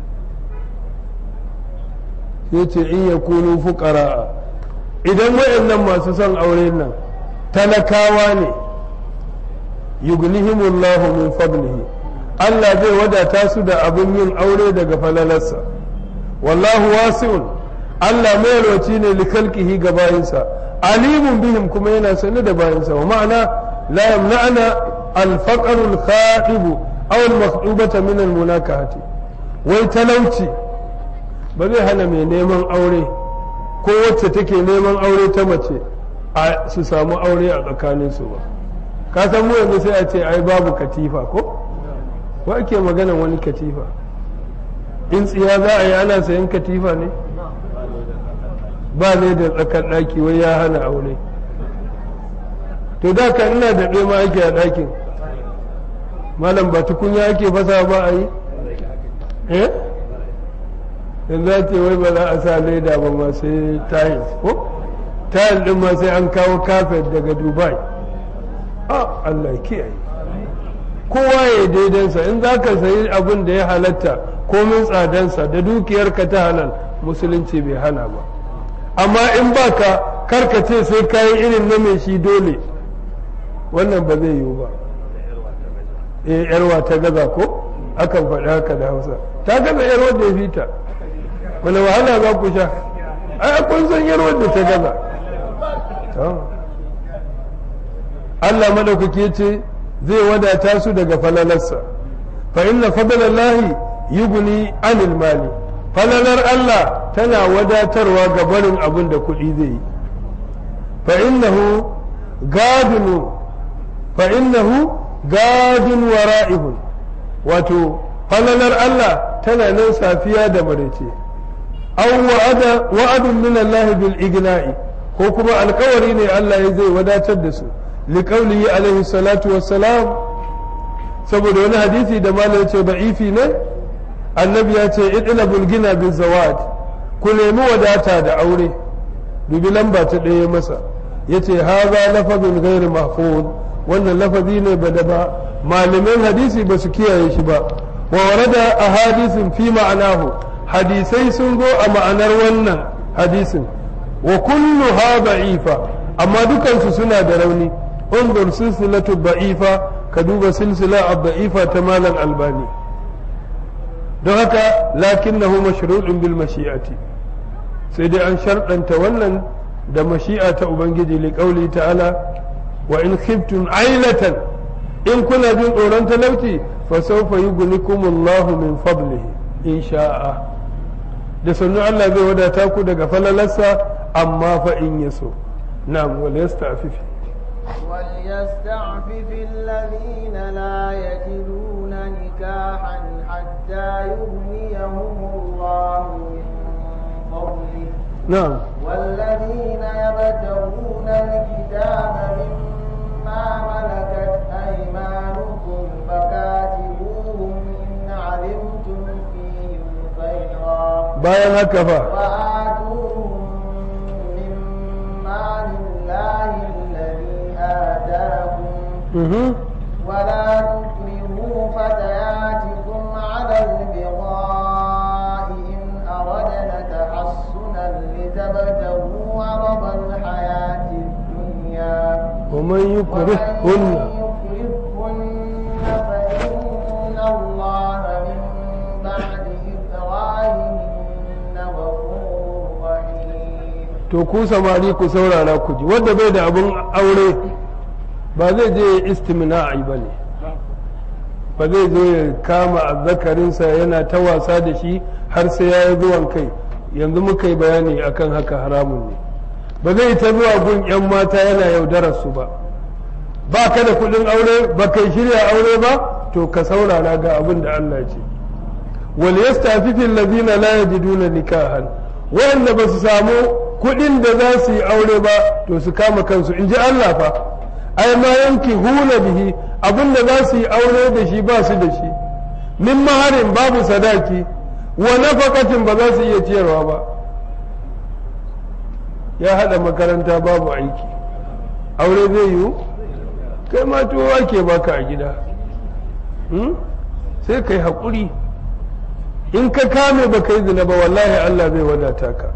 yace in yakunu fuqara, idan wayannan masu son auren nan talakawa ne, yughnihimullahu min fadlihi, Allah zai wadata su da abin yin aure daga falalarsa. wallahu wasi'un, Allah mai yalwaci ne li khalqihi ga bayinsa, alimun bihim, kuma yana sane da bayinsa. wa ma'ana la yamna'na al-faqr al-khatib aw al-makhtubata min al-munakahati, wai talauci ba zai hana mai neman aure ko wacce take neman aure ta mace su samu aure a tsakaninsu ba. ka san mu yanzu sai a ce ai babu katifa ko? wa ake magana wani katifa? in tsiya za a yi ana sayan katifa ne? ba ne da tsakar ɗaki wai ya hana aure. to da ka ina da ɗaya ma ake a ɗakin malam, ba tukunya ake fasa ba a yi? yanzu za ce wai ba za a sa leda ba ma sai tiles ko? tile ɗin ma sai an kawo kafet daga Dubai. Allah kiyaye, kowa ya daidansa. in za ka sayi abin da ya halatta komin tsadansa da dukiyarka ta halal, musulunci bai hana ba. amma in baka karkace sai kayi irin na mai shi dole, wannan ba zai yiwu ba. yarwa ta gaza ko? akan faɗi haka da Hausa, ta gaza yarwar da ya fita, wani wahala za ku sha? ai kun san yarwar da ta gaza. Allah madaukake ce zai wadata su daga falalarsa. fa inna fadlallahi yughni anil mali, falalar Allah tana wadatarwa ga barin abin da kuɗi zai yi. fa innahu gadun wara'ihun, wato falalar Allah tana nan safiya da maraice. aw wa'adun min Allah bil igna'i, ko kuma alkawari ne Allah ya zai wadatar da su. liqaulihi alaihi salatu wassalam, saboda wani hadisi da malam ya ce da'ifi ne, annabi ya ce idlabul gina bil zawaj, ku nemi wadata da aure. dubi lamba ta ɗaya masa, yace haza lafazun ghairu mahfuz, wannan lafazi ne ba da ba malaman hadisi ba su kiyaye shi ba. wa warada ahadithun fi ma'anahu, hadisai sun zo a ma'anar wannan hadisin. wa kulluha da'ifa, amma dukansu suna da rauni. unzur silsilatu da'ifa, ka duba silsila ad-da'ifa ta malam albani. don haka lakinnahu mashru'un bil mashi'ati, sai dai an sharɗanta wannan da mashi'a ta ubangiji liqauli ta'ala wa in khiftum ailatan in kuna jin tsoron talauci fa sawfa yughnikumullahu min fadlihi in sha'a da sannu Allah zai wadata ku daga falalarsa amma fa in yaso na'am wal yasta'fifi وليستعفف الذين لا يجدون نكاحا حتى يغنيهم الله من فضله نعم والذين يبتغون الكتاب مما ملكت أيمانكم فكاتبوهم إن علمتم فيهم خيرا bayan haka fa وآتوهم مما لله الذي آتاكم ولا تكرهوا فتياتكم على البغاء إن أردنا تحصنا لتبتغوا عرض الحياة الدنيا ومن يكرههن فإن الله من بعد إكراههن غفور رحيم. to ku samari ku saurara ku ji wanda bai da abun aure ba zai je istimna'i ba ne ba zai zo ya kama azzakarinsa yana ta wasa da shi har sai ya yi zuwan kai yanzu muka yi bayani akan haka haramun ne ba zai ta zuwa gun 'yan mata yana yaudarar su ba ba ka da kudin aure ba kai shirya aure ba to ka saurara ga abin da Allah ce wal yastafifi allazina la yajiduna nikahan wanda ba su samu kudin da za su yi aure ba to su kama kansu in ji Allah fa ai ma yanki hula bihi abin da za su yi aure da shi ba su da shi min maharin babu sadaki wa nafaqatin ba za su iya ciyarwa ba ya hada makaranta babu aiki aure zai yiwu kai ma tuwo ake baka a gida sai kai haƙuri in ka kame ba kai zina ba wallahi Allah zai wadata ka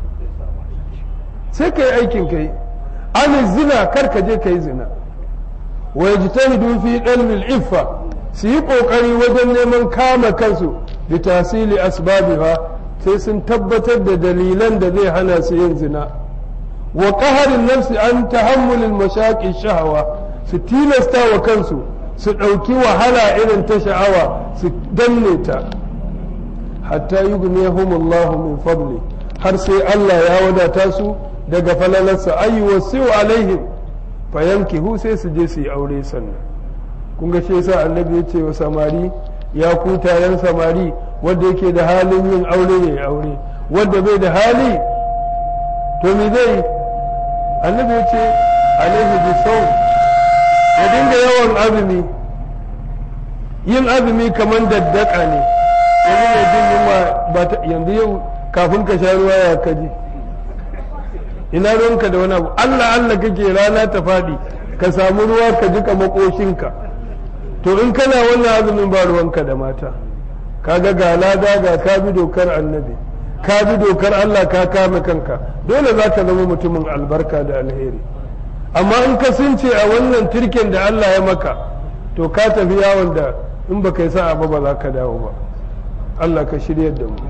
sai kai aikin kai an zina kar ka je kai zina wa yajtahidu fi ilmi iffa su yi kokari wajen neman kama kansu bi tasili asbabiha sai sun tabbatar da dalilan da zai hana su yin zina wa qaharin nafsi an tahammulil mashaqi shahawa su tilasta wa kansu su ɗauki wahala irin ta sha'awa su danne ta hatta yughniyahumullahu min fadli har sai Allah ya wadata su daga falalarsa ayi wasu alaihim fayankihu sai su je su yi aure sannan kun ga shi yasa annabi ya ce wa samari ya ku taron samari wanda yake da halin yin aure ya yi aure wanda bai da hali to me zai annabi ya ce alaihi bisawm ya dinga yawan azumi yin azumi kamar daddaka ne yanzu mai jin yunwa ba ta yanzu yau kafin ka sha ruwa ya kaji ina ruwanka da wani abu Allah Allah kake rana ta faɗi ka samu ruwa ka jika makoshinka to in kana wannan azumin ba ruwanka da mata kaga ga lada ga ka bi dokar annabi ka bi dokar Allah ka kame kanka dole za ka zama mutumin albarka da alheri amma in ka sunce a wannan turken da Allah ya maka to ka tafi yawon da in baka yi sa'a ba za ka dawo ba Allah ka shiryar da mu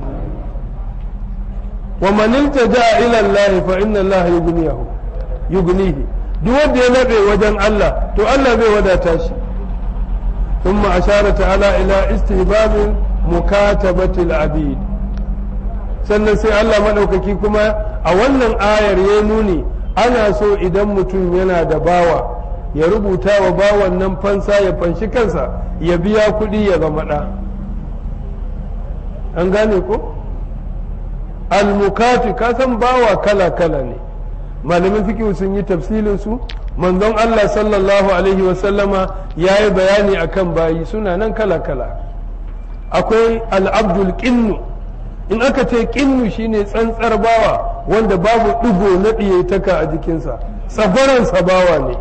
wa man iltaja ila Allah fa inna Allah yughnihi duk wanda ya nabe wajen Allah to Allah zai wadata shi thumma ashara ta'ala ila istihbab mukatabati al-abid sannan sai Allah madaukaki kuma a wannan ayar ya nuni ana so idan mutum yana da bawa ya rubuta wa bawan nan fansa ya fanshi kansa ya biya kuɗi ya zama ɗa an gane ko almukati ka san bawa kala-kala ne malamin fikihu sun yi tafsilin su manzon Allah sallallahu alaihi wasallama ya yi bayani akan bayi suna nan kala-kala akwai al'abdul qinnu in aka ce qinnu shine tsantsar bawa wanda babu ɗigo na ɗiyataka a jikinsa tsabaransa bawa ne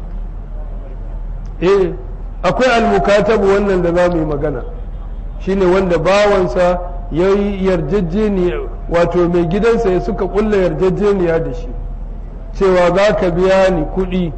akwai almukatabu wannan da za mu yi magana shine wanda bawansa ya yi yarjejeniya wato mai gidansa ya suka kulla yarjejeniya da shi cewa za ka biya ni kuɗi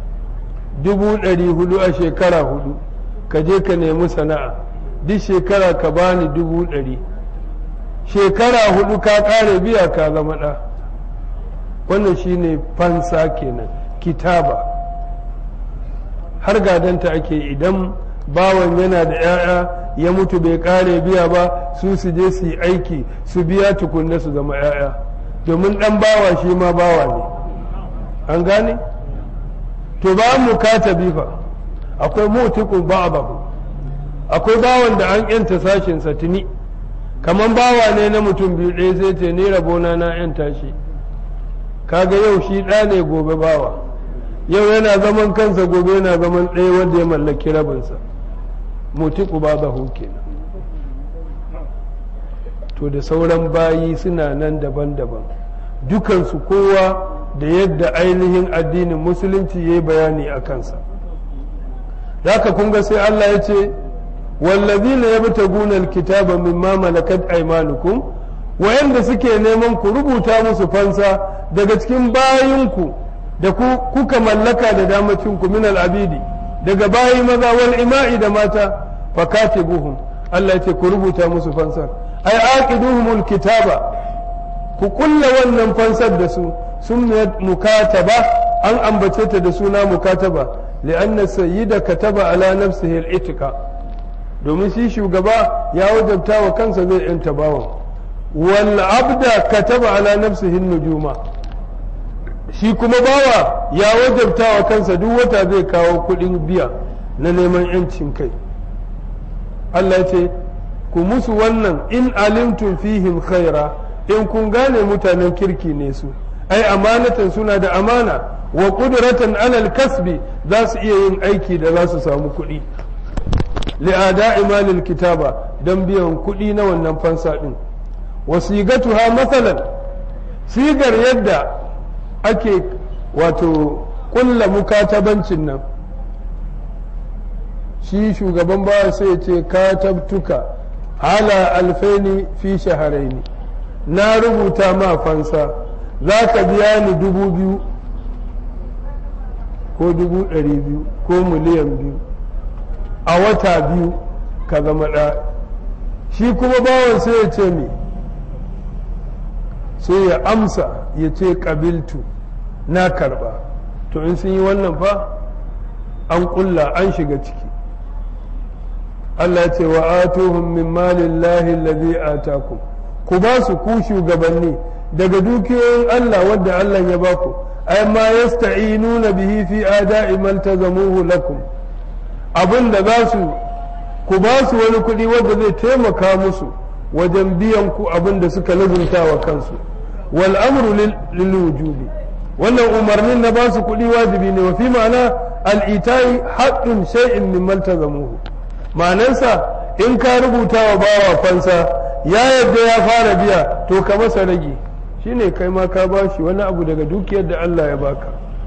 400 a shekara 4 ka je ka nemi sana'a duk shekara ka bani 100 shekara 4 ka ƙare biya ka zama ɗa wannan shine fansa kenan, kitaba. har gadanta ake idan bawan yana da 'ya'ya ya mutu bai kare biya ba, su je su yi aiki su biya tukunna su zama 'ya'ya, domin dan bawa shi ma bawa ne, an gane. to ba mu katabi fa akwai mutiqu ba'dahu, akwai bawan da an yanta sashin sa tuni, kaman bawa ne na mutum biyu, ɗaya sai ce ni rabona na yanta shi, kaga yau shi ɗa ne gobe bawa, yau yana zaman kansa gobe yana zaman ɗaya wanda ya mallaki rabinsa, mutiqu ba'dahu kenan. to da sauran bayi suna nan daban-daban, dukansu kowa da yadda ainihin addinin musulunci ya yi bayani a kansa. da haka kun ga sai Allah ya ce wallazina yabtaguna alkitaba mimma malakat aymanukum, wayanda suke neman ku rubuta musu fansa daga cikin bayinku da kuka mallaka da damacinku min al'abidi, daga bayi maza wal ima'i da mata, fakatibuhum, Allah ya ce ku rubuta musu fansar, ai aqiduhumul kitaba, ku kulla wannan fansar da su, sun mukataba, an ambace ta da suna mukataba li'anna sayyida kataba ala nafsihi al-itqa, domin shi shugaba ya wajabta wa kansa zai yanta bawan, wal abda kataba ala nafsihi an-nujuma, shi kuma bawa ya wajabta wa kansa duk wata zai kawo kuɗin biya na neman yancin kai. Allah ya ce ku musu wannan in alimtum fihim khaira, in kun gane mutanen kirki ne su, ai amanatan suna da amana, wa qudratan alal kasbi, za su iya yin aiki da za su samu kuɗi, li'ada'i malil kitaba, dan biyan kuɗi na wannan fansa din. wasigatuha mathalan, sigar yadda ake wato kulla mukatabancin nan, shi shugaban bawa sai ya ce katabtuka hala alfaini fi shaharaini, na rubuta ma fansa za ka biya ni 2,000 ko 200,000 ko miliyan 2 a wata 2 ka zama ɗa. shi kuma bawan sai ya ce me, sai ya amsa ya ce ƙabiltu, na karɓa. to in sun yi wannan fa an ƙulla, an shiga ciki. Allah ce wa atuhum min malillahi allazi atakum, ku ba su ku shugabanni daga dukiyoyin Allah wadda Allah ya baku, ay ma yasta'inuna bihi fi ada'i man tazamuhu lakum, abinda za su ku ba su wani kuɗi wanda zai taimaka musu wajen biyan ku abinda suka lazumta wa kansu. wal amru lil wujubi, wannan umarnin na ba su kuɗi wajibi ne, wa fi ma'ana al-itai haqqun shay'in mimman tazamuhu, ma'anansa in ka rubuta wa bawa fansa ya yadda ya fara biya, to ka masa rage, shine kai ma ka bashi wani abu daga dukiyar da Allah ya baka.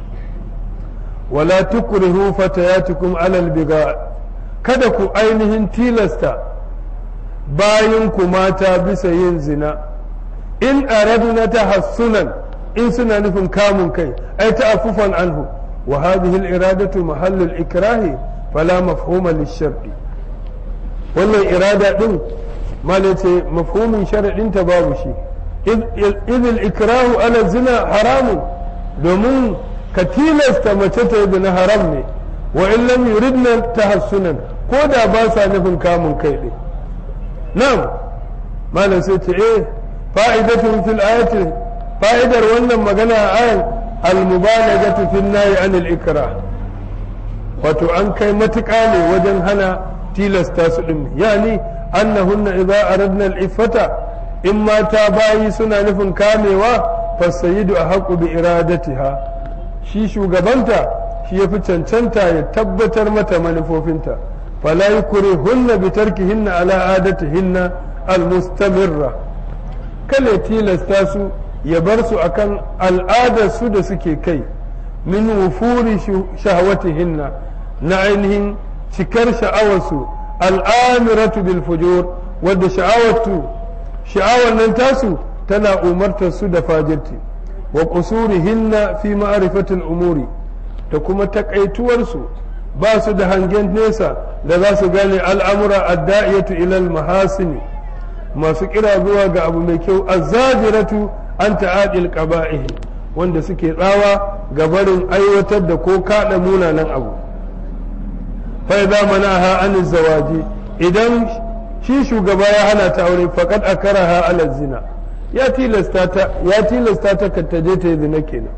wala tukrihu fatayatukum alal biga, kada ku ainihin tilasta bayin ku mata bisa yin zina, in aradna tahassunan, in suna nufin kamun kai, ai ta'affufan anhu, wa hadhihi al-iradatu mahallu al-ikrahi fala mafhuma lish-shar'i. wannan irada din mala ce mafhumin sharadin ta babu shi, idil ikrahu ala zina haramun, domin ka tilasta mace ta yi na haram ne, wa in lam yuridna tahassunan, ko da ba sa nufin kamun kai din. nan mala sai ce fa'idatun fil ayati, fa'idar wannan magana a ayan al-mubalaghatu fil nahy anil ikrah, wato an kai matuƙa ne wajen hana tilasta su ɗin, yani annahunna idza aradna al-iffata, in mata bayi suna nufin kamewa, fasayidu ahqqu bi iradatiha, shi shugabanta shi yafi cancanta ya tabbatar mata manufofinta, fala yukrihunna bi tarkihinna ala adatihinna al-mustamirra, kale tilasta su ya bar su akan al'adar su da suke kai, min wufuri shahwatihinna, na ainihin cikar sha'awarsu, al'amiratu bil fujur, wadda sha'awar nan tasu tana umartar su da fajirti, wa qusurihinna fi ma'rifatil umuri, da kuma takaituwarsu ba su da hangen nesa da za su gane al'amura adda'iyatu ilal mahasini, masu kira zuwa ga abu mai kyau, azzajiratu an ta'adil qaba'ihi, wanda suke tsawa ga barin aiwatar da ko kaɗa munanan abu fa idza manaha an zawaji idan shi shugaba ya hana ta aure faqad akaraha ala zina ya tilasta ta kattaje ta yi zina kenan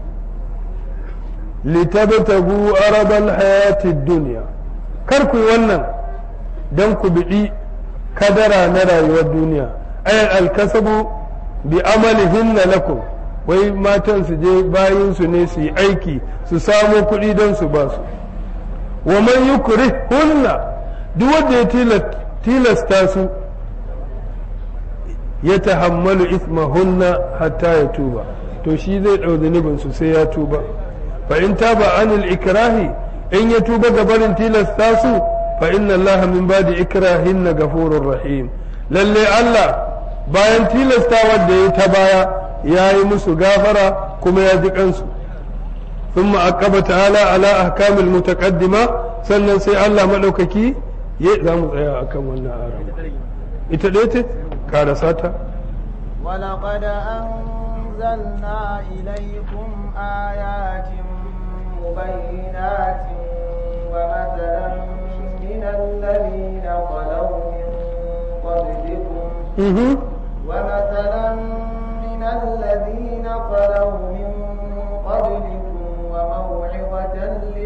litabtagu arabal hayatid dunya kar ku yi wannan dan ku biɗi kadara na rayuwar duniya ay alkasabu bi amalihinna lakum wai matan su je bayin su ne su yi aiki su samo kuɗi don su ba su wa man yukrihunna duk wanda ya tilasta su ya tahammalu ismahunna hatta ya tuba to shi zai ɗau zunubin su sai ya tuba fa in taba anil ikrahi in ya tuba ga barin tilasta su fa inna allaha min ba'di ikrahinna ghafurur rahim lalle Allah bayan tilasta wanda ya ta baya ya yi musu gafara kuma ya ji kansu ثم عقب تعالى على أحكام المتقدمة sannan sai Allah madaukaki za mu tsaya akan wannan ayar ita dai ce karasa ta ولقد أنزلنا إليكم آيات مبينات ومثلا من الذين خلوا من قبلكم ومثلا من الذين خلوا من قبلكم وموعظة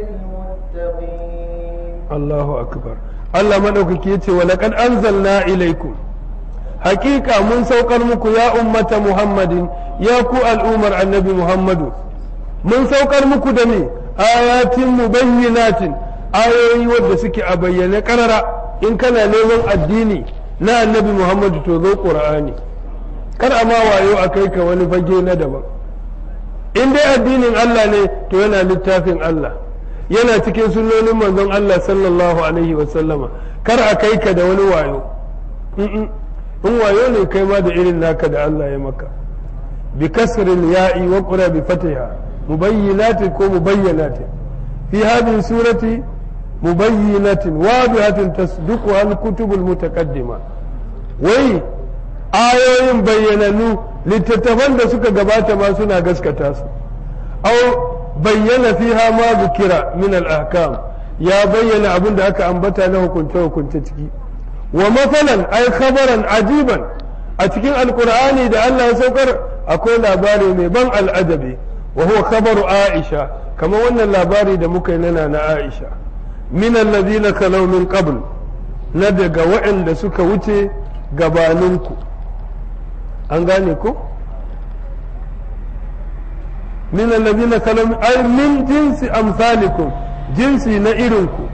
للمتقين الله أكبر الله مدوكك يتي ولقد أنزلنا إليكم حقيقة من سوكر مكو يا أمة محمد يا كو الأمر النبي محمد من سوكر مكو دمي آيات مبينات آيات ود سكي أبين قرر إن كان نيمان الديني نا النبي محمد توذو قرآني كان أما وايو أكيك ونفجي ندبا in dai addinin Allah ne to yana littafin Allah yana cikin sunnonin manzon Allah sallallahu alaihi wa sallama kar a kai ka da wani wayo in wayo ne kai ma da irin naka da Allah ya maka bi kasril ya'i wa qura bi fatiha mubayyinatin ko mubayyinatin fi hadhihi surati mubayyinatin wadihatin tasduqu al kutubul mutaqaddima wai ayoyin bayyananu littattafan da suka gabata ma suna gaskata su au bayyana fiha ma zukira min al-ahkam ya bayyana abin da aka ambata na hukunce ciki wa masalan ay khabaran ajiban a cikin alqur'ani da Allah ya saukar akwai labari mai ban al'ajabi wa huwa khabaru aisha kamar wannan labari da muka yi na aisha min alladhina kalaw min qabl na daga waɗanda suka wuce gabaninku an gane ko min alladhina kalam ay min jinsi amsalikum jinsi na irinku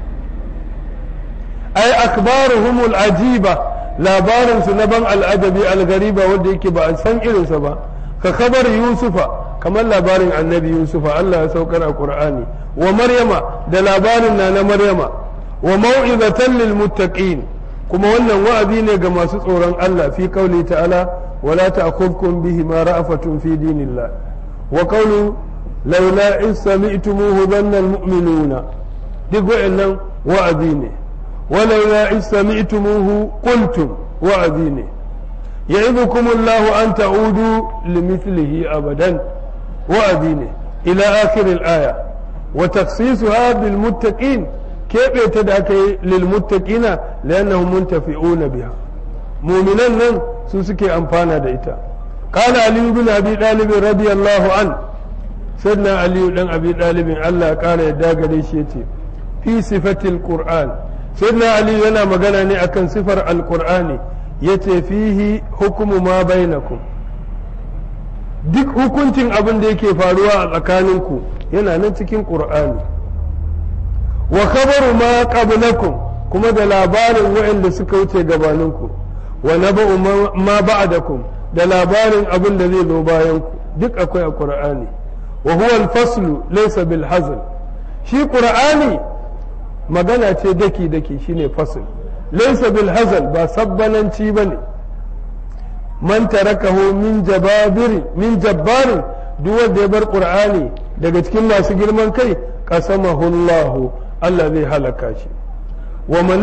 ay akbaruhum alajiba labarin su na ban al'adabi al-gariba wanda yake ba a san irinsa ba ka kabar yusufa kamar labarin annabi yusufa Allah ya saukar a qur'ani wa maryama da labarin na maryama wa mau'izatan lil muttaqin kuma wannan wa'azi ne ga masu tsoron Allah fi qauli ta'ala ولا تأخذكم بهما رأفة في دين الله وقولوا لولا إذ سمعتموه ظن المؤمنون دقوا إنه وأذينه ولولا إذ سمعتموه قلتم وأذينه يعظكم الله أن تعودوا لمثله أبدا وأذينه إلى آخر الآية وتخصيصها بالمتقين كيف يتدعك للمتقين لأنهم منتفعون بها مؤمنا nan su suke amfana da ita qala ali ibn abi talib radiyallahu an sayyidina ali dan abi talib Allah ya kara yadda gare shi yace fi sifatil qur'an sayyidina ali yana magana ne akan sifar alqur'ani yace fihi hukmu ma bainakum duk hukuncin abin da yake faruwa a tsakaninku yana nan cikin qur'ani wa khabaru ma qablakum kuma da labarin waɗanda suka wuce gabaninku wa naba'u ma ba'dakum da labarin abin da zai zo bayan ku duk akwai a Qur'ani wa huwa al-faslu laysa bil hazl shi Qur'ani magana ce daki shine fasl laysa bil hazl ba sabbananci bane man tarakahu min jabbarin duk wanda ya bar Qur'ani daga cikin masu girman kai qasamahu Allah zai halaka shi wa man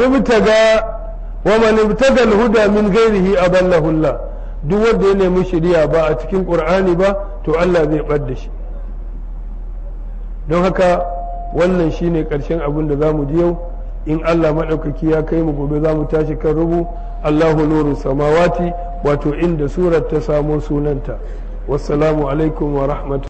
ibtaga al-huda min ghairihi adallahu Allah duk wanda ya nemi shari'a ba a cikin Qur'ani ba to Allah zai ɓad da shi. don haka wannan shine ƙarshen abin da za mu ji yau. in Allah maɗaukaki ya kai mu gobe za mu tashi kan rubu Allahu nuru samawati, wato inda surar ta samo sunanta. wassalamu alaikum wa rahmatullahi.